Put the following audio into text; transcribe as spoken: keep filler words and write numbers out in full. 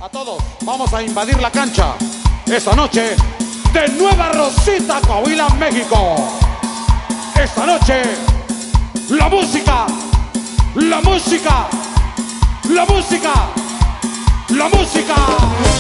A todos, vamos a invadir la cancha esta noche de Nueva Rosita, Coahuila, México. Esta noche, la música, la música, la música, la música.